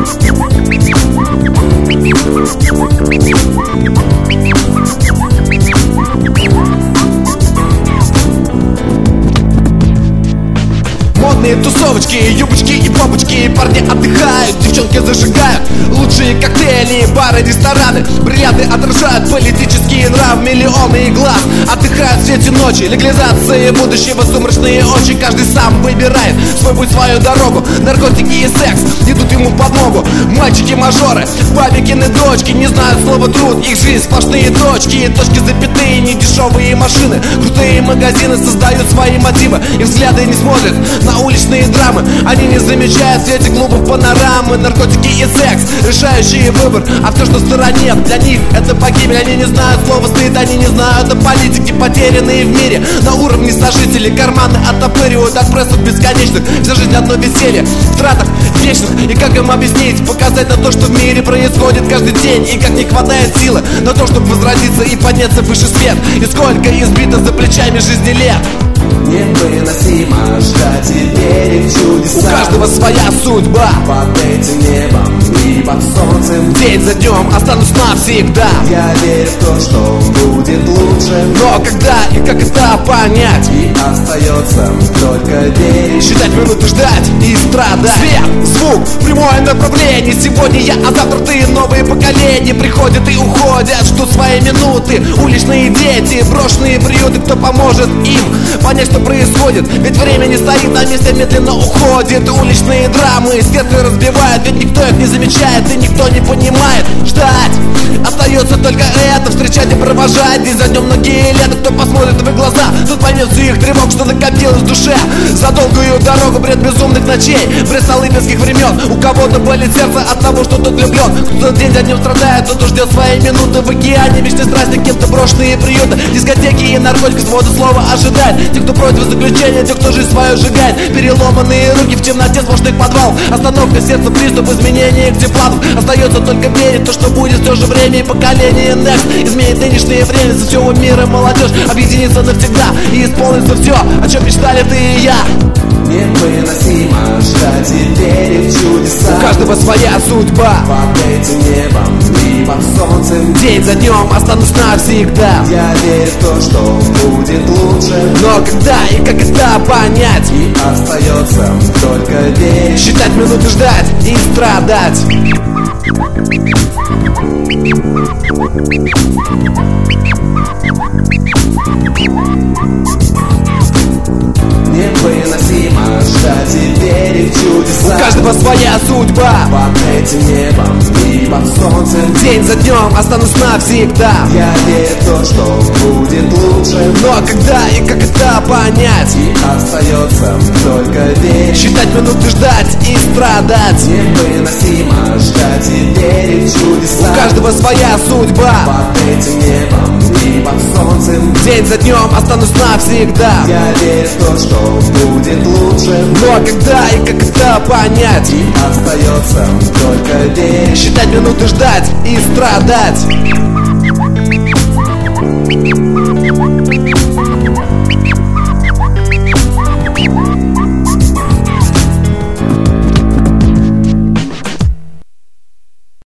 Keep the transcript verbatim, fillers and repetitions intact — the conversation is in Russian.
Модные тусовочки, юбочки и попочки, парни отдыхают, девчонки зажигают лучшие коктейли, бары, рестораны, бриллианты отражают политические нравы, миллионы глаз отдыхают в свете ночи, легализация будущего, сумрачные очи. Каждый сам выбирает свой путь, свою дорогу. Наркотики и секс идут ему под ногу. Мальчики-мажоры, бабикины дочки не знают слова труд, их жизнь сплошные точки, точки запятые, недешевые машины, крутые магазины создают свои мотивы, их взгляды не смотрят на уличные драмы, они не замечают в свете клубов панорамы. Наркотики и секс, решающий выбор, а все, что в стороне, для них это погибель. Они не знают слова стыд, они не знают о политике, потерянные в мире на уровне сожителей. Карманы оттопыривают от прессов бесконечных, вся жизнь одно веселье, в тратах вечных. И как им объяснить, показать на то, что в мире происходит каждый день, и как не хватает силы на то, чтобы возродиться и подняться выше свет, и сколько избито за плечами жизни лет. Невыносимо ждать и верить в чудеса. У каждого своя судьба. Под этим небом и под солнцем, день за днем останусь навсегда. Я верю в то, что будет лучше. Но когда и как это понять? И остается только верить. Считать минуты, ждать и страдать. Свет, звук, прямое направление. Сегодня я, а завтра ты. Новые поколения приходят и уходят, ждут свои минуты. Уличные дети, брошенные приюты. Кто поможет им понять, что происходит? Ведь время не стоит на месте, медленно уходит. Уличные драмы сердце разбивают, ведь никто их не замечает и никто не понимает. Ждать остается только это, встречать и провожать день за днем многие лета. Кто посмотрит в их глаза, тот поймет всю их тревог, что накопилось в душе за долгую дорогу, бред безумных ночей, бред столыпинских времен. У кого-то болит сердце от того, что тот влюблен, кто день за днем страдает, тот ждет своей минуты. В океане вечной страсти кем-то брошенные приюты, дискотеки и наркотики, свода слова ожидает. Те, кто против заключения, те, кто жизнь свою сжигает. Переломанные руки в темноте сплошных подвал, остановка сердца, приступ изменения, где платов. Остается только верить в то, что будет в то же время. И поколение Next изменит нынешнее время. За всего мира молодежь объединится навсегда и исполнится все, о чем мечтали ты и я. Невыносимо ждать и верить в чудеса. У каждого своя судьба. Под этим небом и под солнцем, день за днем останусь навсегда. Я верю в то, что будет лучше. Но когда и как это понять? И остается только верить. Считать минуты, ждать и страдать. Невыносимо ждать и верить в чудеса. У каждого своя судьба. Под этим небом и под солнцем, день за днем останусь навсегда. Я верю в то, что будет лучше. Но когда и как это понять? И остается только верить. Считать минуты, ждать и страдать. Невыносимо ждать и верить в чудеса. У каждого своя судьба. Под этим небом и под солнцем, день за днем останусь навсегда. Я верю в то, что будет лучше. Но когда и как это понять? И остается только верить. Считать минуты, ждать и страдать.